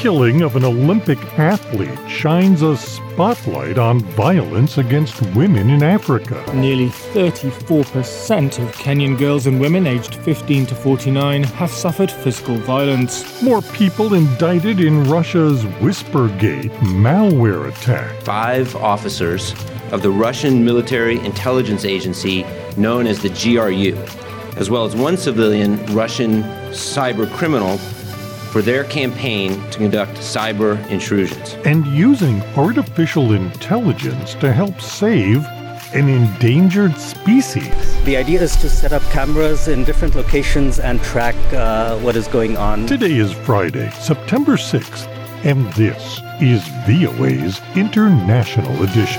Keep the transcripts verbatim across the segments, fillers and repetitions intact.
killing of an Olympic athlete shines a spotlight on violence against women in Africa. Nearly thirty-four percent of Kenyan girls and women aged fifteen to forty-nine have suffered physical violence. More people indicted in Russia's Whispergate malware attack. Five officers of the Russian military intelligence agency known as the G R U, as well as one civilian Russian cyber criminal for their campaign to conduct cyber intrusions. And using artificial intelligence to help save an endangered species. The idea is to set up cameras in different locations and track uh, what is going on. Today is Friday, September sixth, and this is V O A's International Edition.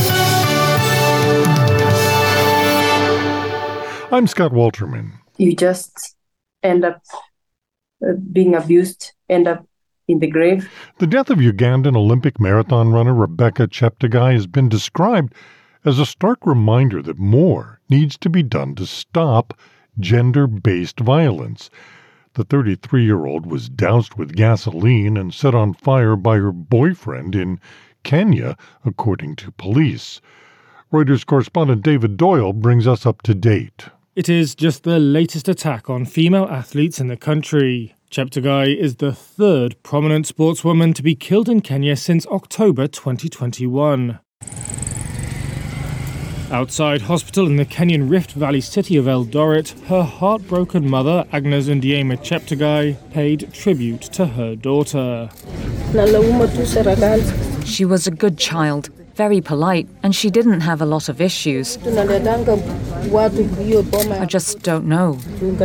I'm Scott Walterman. You just end up uh, being abused, end up in the grave. The death of Ugandan Olympic marathon runner Rebecca Cheptegei has been described as a stark reminder that more needs to be done to stop gender-based violence. The thirty-three-year-old was doused with gasoline and set on fire by her boyfriend in Kenya, according to police. Reuters correspondent David Doyle brings us up to date. It is just the latest attack on female athletes in the country. Cheptegei is the third prominent sportswoman to be killed in Kenya since October twenty twenty-one. Outside hospital in the Kenyan Rift Valley city of Eldoret, her heartbroken mother, Agnes Ndiema Cheptegei, paid tribute to her daughter. She was a good child, very polite, and she didn't have a lot of issues. I just don't know.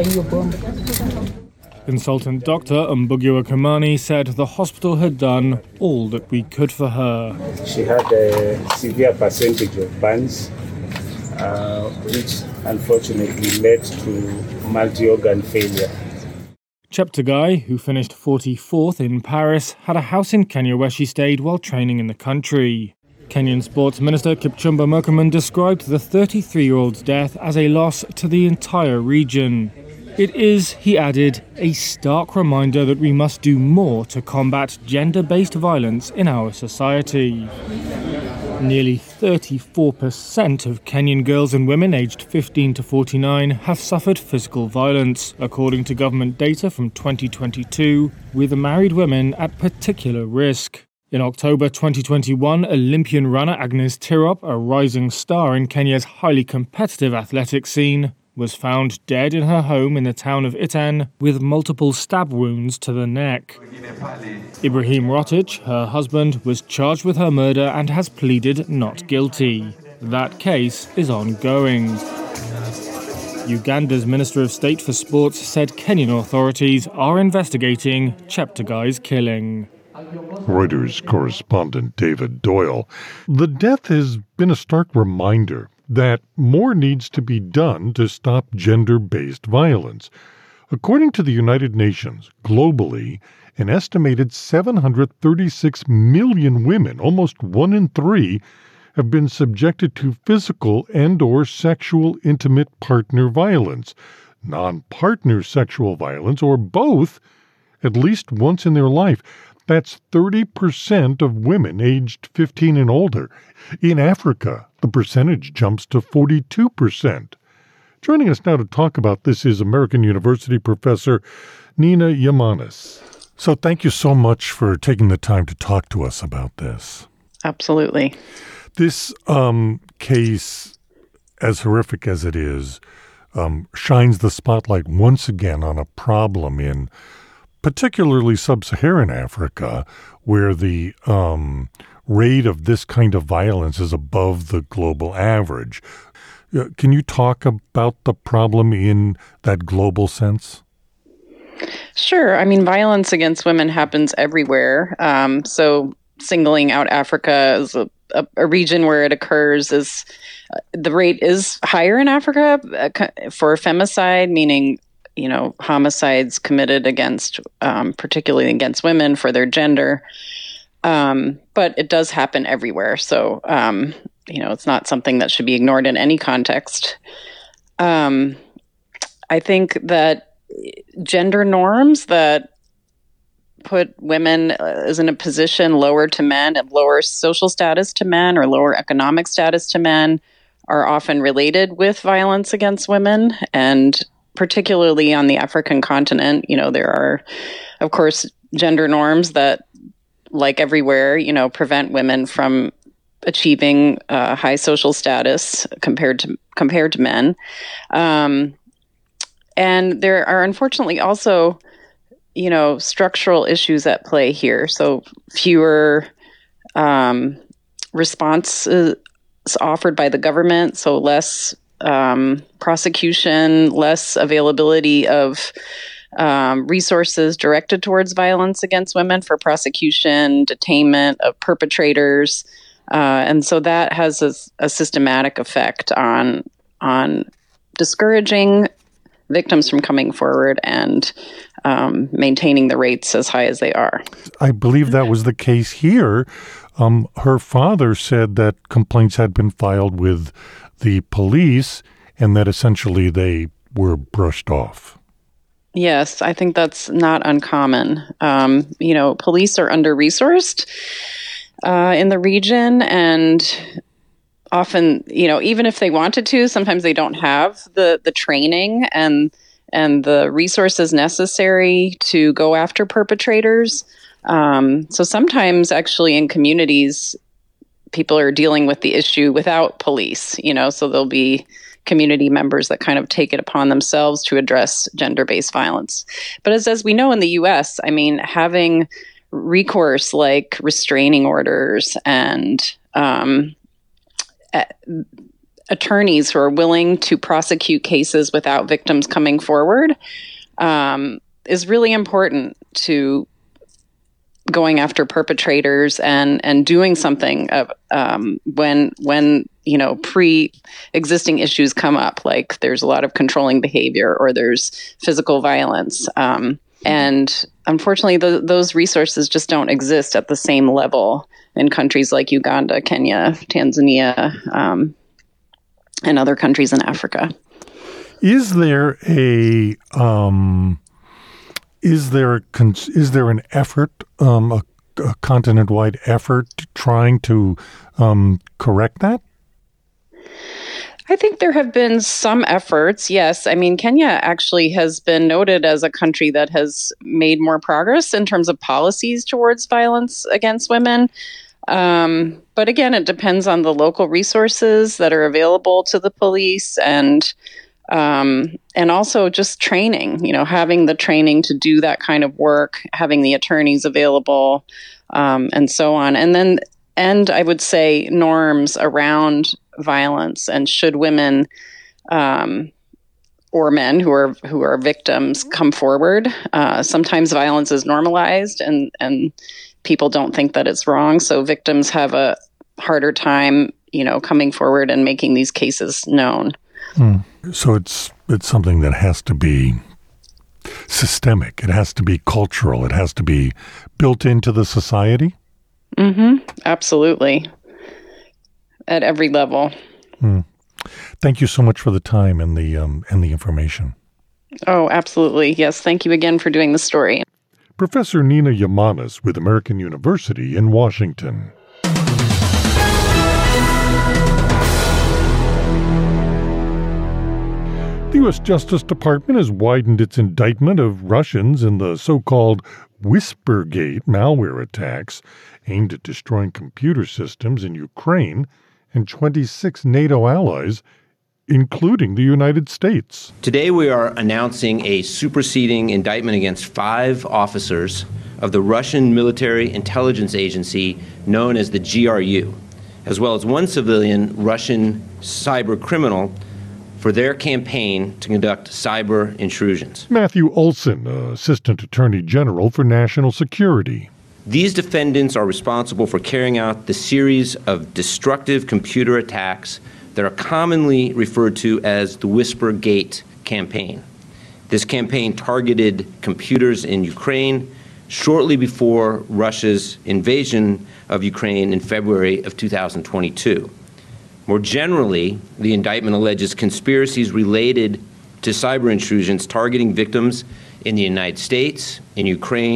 Consultant Doctor Umbugiwa Kamani said the hospital had done all that we could for her. She had a severe percentage of burns, uh, which unfortunately led to multi-organ failure. Cheptegei, who finished forty-fourth in Paris, had a house in Kenya where she stayed while training in the country. Kenyan Sports Minister Kipchumba Murkomen described the thirty-three-year-old's death as a loss to the entire region. It is, he added, a stark reminder that we must do more to combat gender-based violence in our society. Nearly thirty-four percent of Kenyan girls and women aged fifteen to forty-nine have suffered physical violence, according to government data from twenty twenty-two, with married women at particular risk. In October twenty twenty-one, Olympian runner Agnes Tirop, a rising star in Kenya's highly competitive athletics scene, was found dead in her home in the town of Itan with multiple stab wounds to the neck. Ibrahim Rotich, her husband, was charged with her murder and has pleaded not guilty. That case is ongoing. Uganda's Minister of State for Sports said Kenyan authorities are investigating Cheptegei's killing. Reuters correspondent David Doyle. The death has been a stark reminder that more needs to be done to stop gender-based violence. According to the United Nations, globally, an estimated seven hundred thirty-six million women, almost one in three, have been subjected to physical and or sexual intimate partner violence, non-partner sexual violence, or both, at least once in their life. That's thirty percent of women aged fifteen and older. In Africa, the percentage jumps to forty-two percent. Joining us now to talk about this is American University professor Nina Yamanis. So thank you so much for taking the time to talk to us about this. Absolutely. This um, case, as horrific as it is, um, shines the spotlight once again on a problem in particularly sub-Saharan Africa, where the um, rate of this kind of violence is above the global average. Uh, can you talk about the problem in that global sense? Sure. I mean, violence against women happens everywhere. Um, so singling out Africa as a, a, a region where it occurs is uh, the rate is higher in Africa uh, for femicide, meaning you know, homicides committed against, um, particularly against women for their gender. Um, but it does happen everywhere. So, um, you know, it's not something that should be ignored in any context. Um, I think that gender norms that put women uh, is in a position lower to men, and lower social status to men or lower economic status to men are often related with violence against women. And particularly on the African continent, you know, there are, of course, gender norms that, like everywhere, you know, prevent women from achieving uh, high social status compared to compared to men. Um, and there are unfortunately also, you know, structural issues at play here. So fewer um, responses offered by the government, so less um, prosecution, less availability of um, resources directed towards violence against women for prosecution, detainment of perpetrators. Uh, and so that has a, a systematic effect on on discouraging victims from coming forward and um, maintaining the rates as high as they are. I believe that was the case here. Um, her father said that complaints had been filed with the police and that essentially they were brushed off. Yes, I think that's not uncommon. Um, you know, police are under-resourced uh, in the region, and often, you know, even if they wanted to, sometimes they don't have the, the training and and the resources necessary to go after perpetrators. Um, so sometimes actually in communities, people are dealing with the issue without police, you know, so there'll be community members that kind of take it upon themselves to address gender-based violence. But as, as we know in the U S, I mean, having recourse like restraining orders and um, a- attorneys who are willing to prosecute cases without victims coming forward um, is really important to going after perpetrators and and doing something of, um, when when you know pre-existing issues come up, like there's a lot of controlling behavior or there's physical violence, um, and unfortunately the, those resources just don't exist at the same level in countries like Uganda, Kenya, Tanzania, um, and other countries in Africa. Is there a um, is there a, is there an effort, um, a, a continent-wide effort trying to um, correct that? I think there have been some efforts, yes. I mean, Kenya actually has been noted as a country that has made more progress in terms of policies towards violence against women. Um, but again, it depends on the local resources that are available to the police and um, and also just training, you know, having the training to do that kind of work, having the attorneys available, um, and so on. And then, and I would say norms around violence, and should women um, or men who are who are victims come forward. Uh, sometimes violence is normalized, and and people don't think that it's wrong, so victims have a harder time, you know, coming forward and making these cases known. Hmm. So it's it's something that has to be systemic. It has to be cultural. It has to be built into the society. Mm-hmm. Absolutely. At every level. Hmm. Thank you so much for the time and the um, and the information. Oh, absolutely. Yes. Thank you again for doing the story. Professor Nina Yamanis with American University in Washington. The U S Justice Department has widened its indictment of Russians in the so-called Whispergate malware attacks aimed at destroying computer systems in Ukraine and twenty-six NATO allies, including the United States. Today we are announcing a superseding indictment against five officers of the Russian military intelligence agency known as the G R U, as well as one civilian Russian cyber criminal for their campaign to conduct cyber intrusions. Matthew Olson, Assistant Attorney General for National Security. These defendants are responsible for carrying out the series of destructive computer attacks that are commonly referred to as the Whispergate campaign. This campaign targeted computers in Ukraine shortly before Russia's invasion of Ukraine in February of two thousand twenty-two. More generally, the indictment alleges conspiracies related to cyber intrusions targeting victims in the United States, in Ukraine,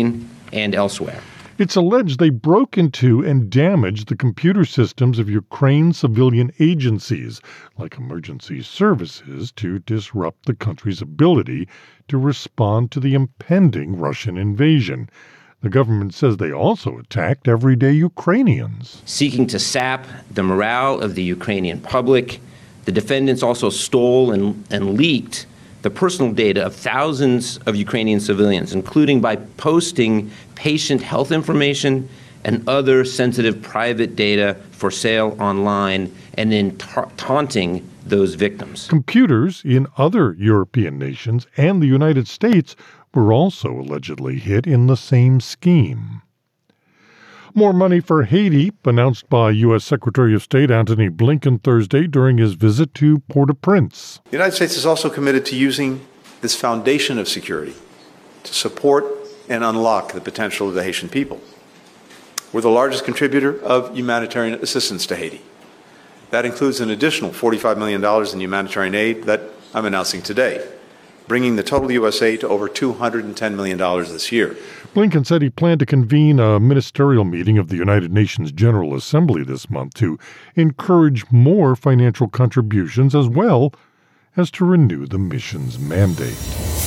and elsewhere. It's alleged they broke into and damaged the computer systems of Ukraine's civilian agencies, like emergency services, to disrupt the country's ability to respond to the impending Russian invasion. The government says they also attacked everyday Ukrainians. Seeking to sap the morale of the Ukrainian public, the defendants also stole and, and leaked the personal data of thousands of Ukrainian civilians, including by posting patient health information and other sensitive private data for sale online and then ta- taunting those victims. Computers in other European nations and the United States were also allegedly hit in the same scheme. More money for Haiti, announced by U S Secretary of State Antony Blinken Thursday during his visit to Port-au-Prince. The United States is also committed to using this foundation of security to support and unlock the potential of the Haitian people. We're the largest contributor of humanitarian assistance to Haiti. That includes an additional forty-five million dollars in humanitarian aid that I'm announcing today, bringing the total U S aid to over two hundred ten million dollars this year. Blinken said he planned to convene a ministerial meeting of the United Nations General Assembly this month to encourage more financial contributions as well as to renew the mission's mandate.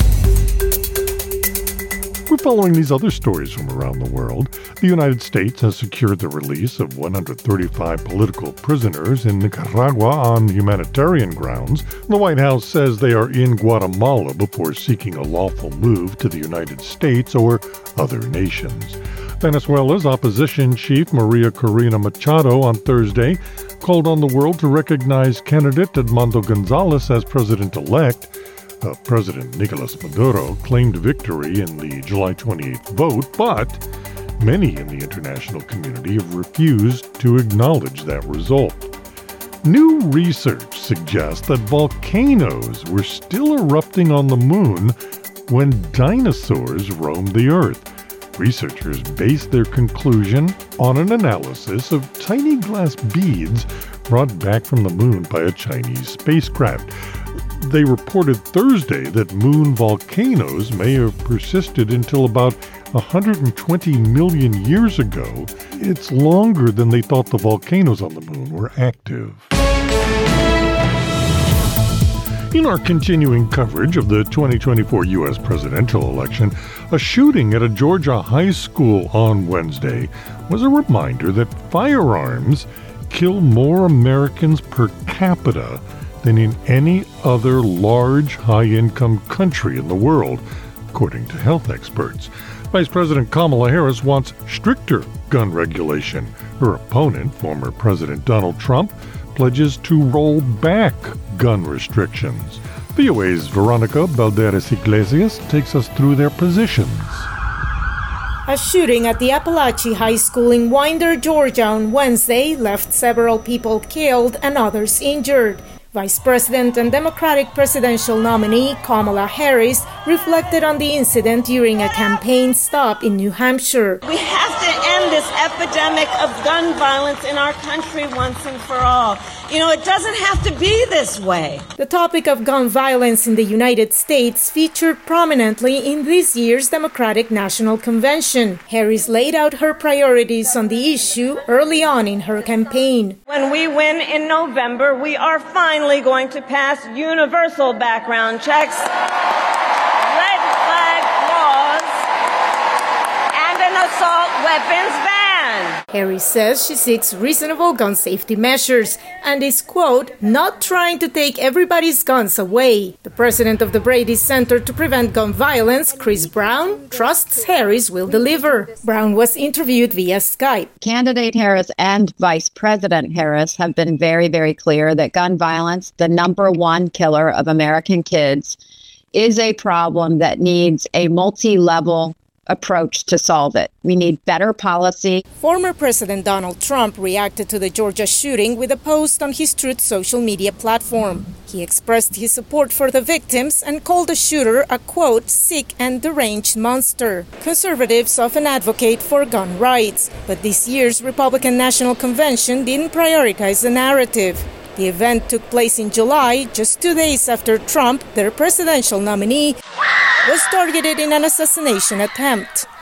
We're following these other stories from around the world. The United States has secured the release of one hundred thirty-five political prisoners in Nicaragua on humanitarian grounds. The White House says they are in Guatemala before seeking a lawful move to the United States or other nations. Venezuela's opposition chief Maria Corina Machado on Thursday called on the world to recognize candidate Edmundo Gonzalez as president-elect. Uh, President Nicolas Maduro claimed victory in the July twenty-eighth vote, but many in the international community have refused to acknowledge that result. New research suggests that volcanoes were still erupting on the moon when dinosaurs roamed the Earth. Researchers based their conclusion on an analysis of tiny glass beads brought back from the moon by a Chinese spacecraft. They reported Thursday that moon volcanoes may have persisted until about one hundred twenty million years ago. It's longer than they thought the volcanoes on the moon were active. In our continuing coverage of the twenty twenty-four U S presidential election, a shooting at a Georgia high school on Wednesday was a reminder that firearms kill more Americans per capita than in any other large, high-income country in the world, according to health experts. Vice President Kamala Harris wants stricter gun regulation. Her opponent, former President Donald Trump, pledges to roll back gun restrictions. V O A's Veronica Balderas Iglesias takes us through their positions. A shooting at the Appalachian High School in Winder, Georgia on Wednesday left several people killed and others injured. Vice President and Democratic presidential nominee Kamala Harris reflected on the incident during a campaign stop in New Hampshire. We have to end this epidemic of gun violence in our country once and for all. You know, it doesn't have to be this way. The topic of gun violence in the United States featured prominently in this year's Democratic National Convention. Harris laid out her priorities on the issue early on in her campaign. When we win in November, we are finally going to pass universal background checks, red flag laws, and an assault weapons ban. Harris says she seeks reasonable gun safety measures and is, quote, not trying to take everybody's guns away. The president of the Brady Center to Prevent Gun Violence, Chris Brown, trusts Harris will deliver. Brown was interviewed via Skype. Candidate Harris and Vice President Harris have been very, very clear that gun violence, the number one killer of American kids, is a problem that needs a multi-level approach to solve it. We need better policy. Former President Donald Trump reacted to the Georgia shooting with a post on his Truth social media platform. He expressed his support for the victims and called the shooter a, quote, sick and deranged monster. Conservatives often advocate for gun rights, but this year's Republican National Convention didn't prioritize the narrative. The event took place in July, just two days after Trump, their presidential nominee, was targeted in an assassination attempt.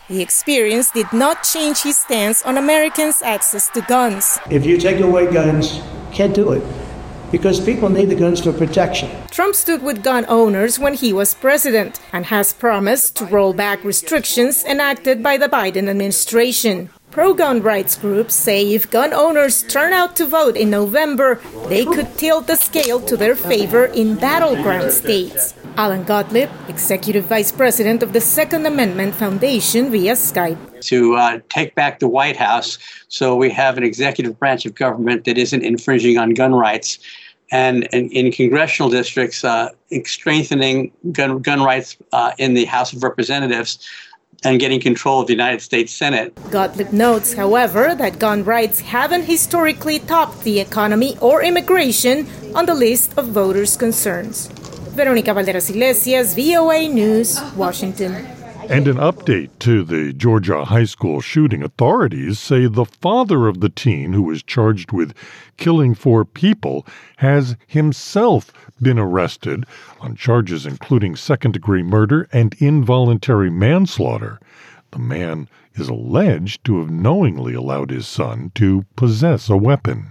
The experience did not change his stance on Americans' access to guns. If you take away guns, can't do it, because people need the guns for protection. Trump stood with gun owners when he was president and has promised to roll back restrictions enacted by the Biden administration. Pro-gun rights groups say if gun owners turn out to vote in November, they could tilt the scale to their favor in battleground states. Alan Gottlieb, Executive Vice President of the Second Amendment Foundation, via Skype. To uh, take back the White House so we have an executive branch of government that isn't infringing on gun rights. And in, in congressional districts, uh, strengthening gun, gun rights uh, in the House of Representatives and getting control of the United States Senate. Gottlieb notes, however, that gun rights haven't historically topped the economy or immigration on the list of voters' concerns. Veronica Valderas Iglesias, V O A News, Washington. And an update to the Georgia high school shooting. Authorities say the father of the teen who was charged with killing four people has himself been arrested on charges including second-degree murder and involuntary manslaughter. The man is alleged to have knowingly allowed his son to possess a weapon.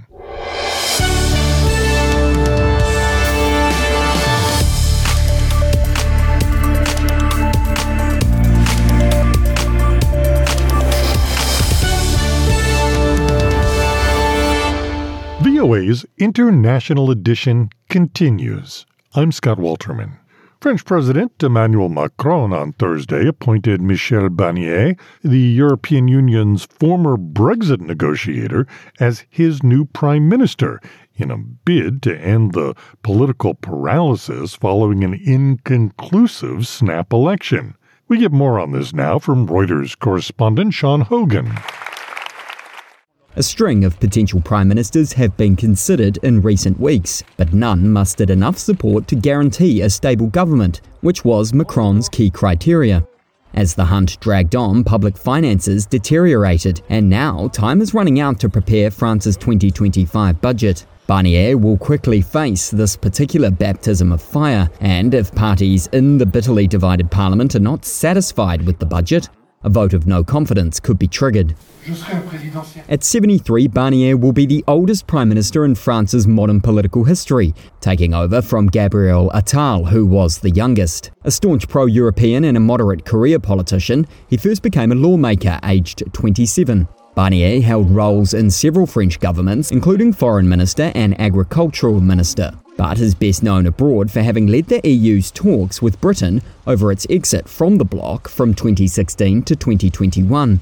V O A's International Edition continues. I'm Scott Walterman. French President Emmanuel Macron on Thursday appointed Michel Barnier, the European Union's former Brexit negotiator, as his new prime minister in a bid to end the political paralysis following an inconclusive snap election. We get more on this now from Reuters correspondent Sean Hogan. A string of potential prime ministers have been considered in recent weeks, but none mustered enough support to guarantee a stable government, which was Macron's key criteria. As the hunt dragged on, public finances deteriorated, and now time is running out to prepare France's twenty twenty-five budget. Barnier will quickly face this particular baptism of fire, and if parties in the bitterly divided parliament are not satisfied with the budget, a vote of no confidence could be triggered. At seventy-three, Barnier will be the oldest prime minister in France's modern political history, taking over from Gabriel Attal, who was the youngest. A staunch pro-European and a moderate career politician, he first became a lawmaker aged twenty-seven. Barnier held roles in several French governments, including foreign minister and agricultural minister, but is best known abroad for having led the E U's talks with Britain over its exit from the bloc from twenty sixteen to twenty twenty-one.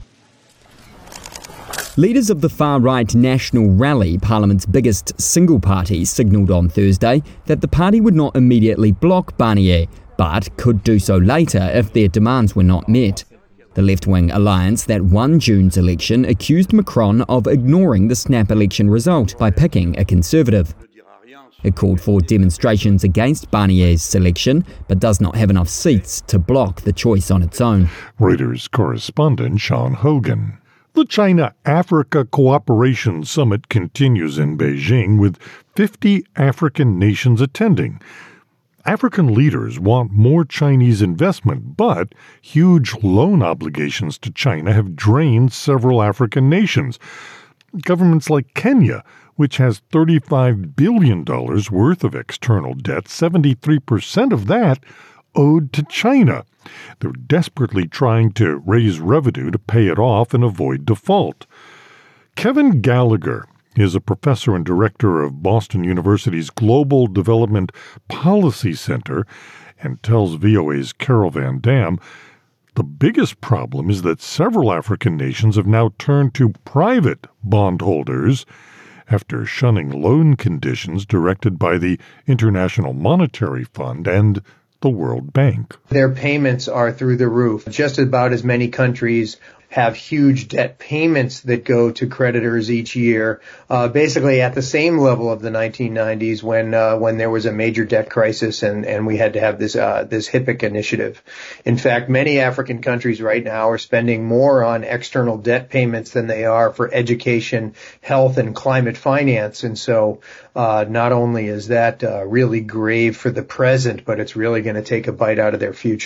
Leaders of the far-right National Rally, Parliament's biggest single party, signalled on Thursday that the party would not immediately block Barnier, but could do so later if their demands were not met. The left-wing alliance that won June's election accused Macron of ignoring the snap election result by picking a conservative. It called for demonstrations against Barnier's selection, but does not have enough seats to block the choice on its own. Reuters correspondent Sean Hogan. The China-Africa Cooperation Summit continues in Beijing with fifty African nations attending. African leaders want more Chinese investment, but huge loan obligations to China have drained several African nations. Governments like Kenya, which has thirty-five billion dollars worth of external debt, seventy-three percent of that owed to China. They're desperately trying to raise revenue to pay it off and avoid default. Kevin Gallagher is a professor and director of Boston University's Global Development Policy Center and tells V O A's Carol Van Dam the biggest problem is that several African nations have now turned to private bondholders after shunning loan conditions directed by the International Monetary Fund and the World Bank. Their payments are through the roof. Just about as many countries have huge debt payments that go to creditors each year, uh, basically at the same level of the nineteen nineties when uh, when there was a major debt crisis and, and we had to have this uh, this HIPC initiative. In fact, many African countries right now are spending more on external debt payments than they are for education, health, and climate finance. And so uh, not only is that uh, really grave for the present, but it's really going to take a bite out of their future.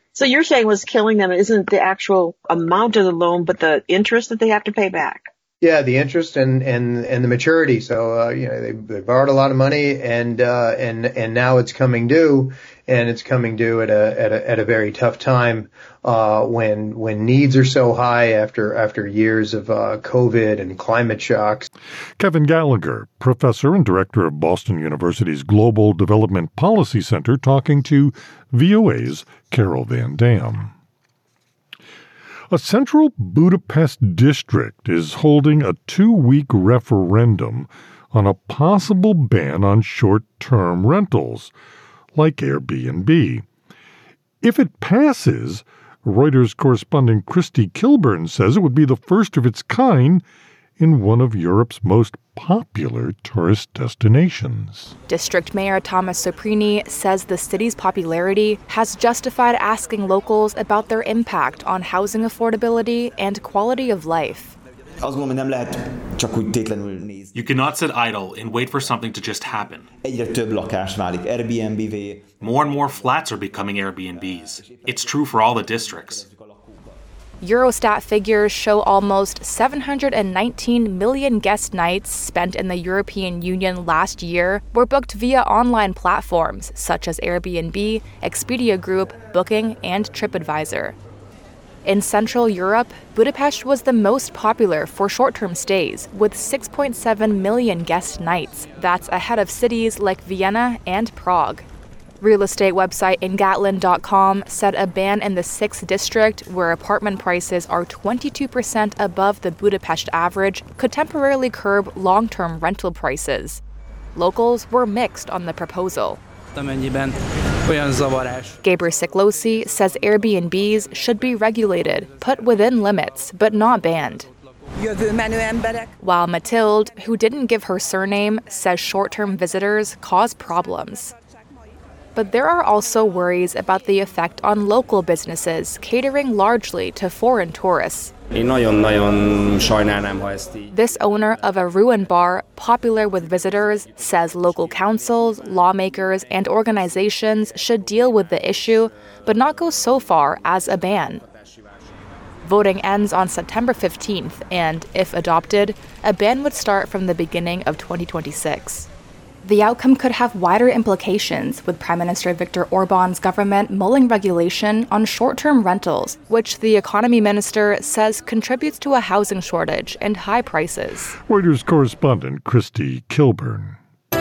So you're saying what's killing them isn't the actual amount of the loan, but the interest that they have to pay back? Yeah, the interest and, and, and the maturity. So, uh, you know, they, they borrowed a lot of money and, uh, and, and now it's coming due, and it's coming due at a, at a, at a very tough time, uh, when, when needs are so high after, after years of, uh, COVID and climate shocks. Kevin Gallagher, professor and director of Boston University's Global Development Policy Center, talking to V O A's Carol Van Dam. A central Budapest district is holding a two-week referendum on a possible ban on short-term rentals, like Airbnb. If it passes, Reuters correspondent Christy Kilburn says it would be the first of its kind in one of Europe's most popular tourist destinations. District Mayor Thomas Soprini says the city's popularity has justified asking locals about their impact on housing affordability and quality of life. You cannot sit idle and wait for something to just happen. More and more flats are becoming Airbnbs. It's true for all the districts. Eurostat figures show almost seven hundred nineteen million guest nights spent in the European Union last year were booked via online platforms such as Airbnb, Expedia Group, Booking, and TripAdvisor. In Central Europe, Budapest was the most popular for short-term stays, with six point seven million guest nights. That's ahead of cities like Vienna and Prague. Real estate website Ingatlan dot com said a ban in the sixth district, where apartment prices are twenty-two percent above the Budapest average, could temporarily curb long-term rental prices. Locals were mixed on the proposal. Gabriel Siklosi says Airbnbs should be regulated, put within limits, but not banned. While Mathilde, who didn't give her surname, says short-term visitors cause problems. But there are also worries about the effect on local businesses catering largely to foreign tourists. This owner of a ruin bar, popular with visitors, says local councils, lawmakers, and organizations should deal with the issue, but not go so far as a ban. Voting ends on September fifteenth, and if adopted, a ban would start from the beginning of twenty twenty-six. The outcome could have wider implications, with Prime Minister Viktor Orban's government mulling regulation on short-term rentals, which the economy minister says contributes to a housing shortage and high prices. Reuters correspondent Christy Kilburn.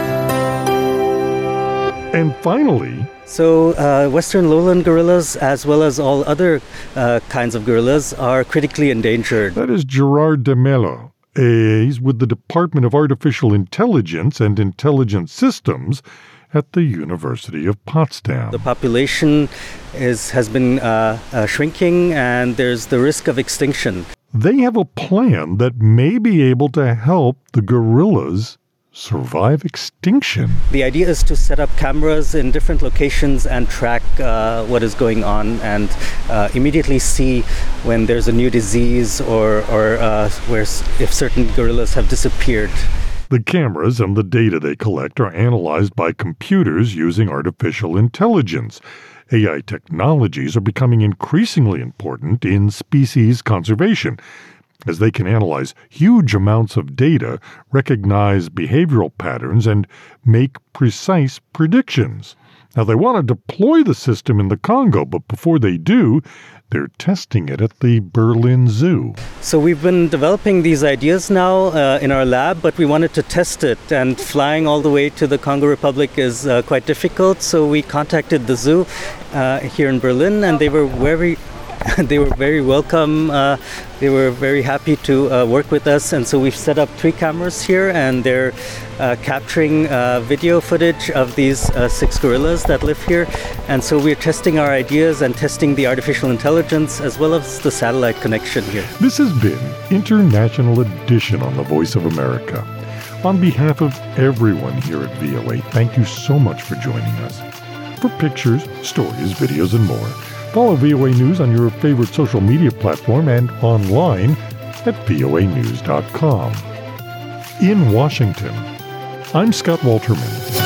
And finally... So uh, Western lowland gorillas, as well as all other uh, kinds of gorillas, are critically endangered. That is Gerard de Mello. He's with the Department of Artificial Intelligence and Intelligent Systems at the University of Potsdam. The population is has been uh, uh, shrinking, and there's the risk of extinction. They have a plan that may be able to help the gorillas survive extinction. The idea is to set up cameras in different locations and track uh, what is going on, and uh, immediately see when there's a new disease or, or uh, where if certain gorillas have disappeared. The cameras and the data they collect are analyzed by computers using artificial intelligence. A I technologies are becoming increasingly important in species conservation, as they can analyze huge amounts of data, recognize behavioral patterns, and make precise predictions. Now, they want to deploy the system in the Congo, but before they do, they're testing it at the Berlin Zoo. So we've been developing these ideas now uh, in our lab, but we wanted to test it, and flying all the way to the Congo Republic is uh, quite difficult, so we contacted the zoo uh, here in Berlin, and they were very They were very welcome. Uh, they were very happy to uh, work with us. And so we've set up three cameras here, and they're uh, capturing uh, video footage of these uh, six gorillas that live here. And so we're testing our ideas and testing the artificial intelligence as well as the satellite connection here. This has been International Edition on the Voice of America. On behalf of everyone here at V O A, thank you so much for joining us. For pictures, stories, videos, and more, follow V O A News on your favorite social media platform and online at V O A news dot com. In Washington, I'm Scott Walterman.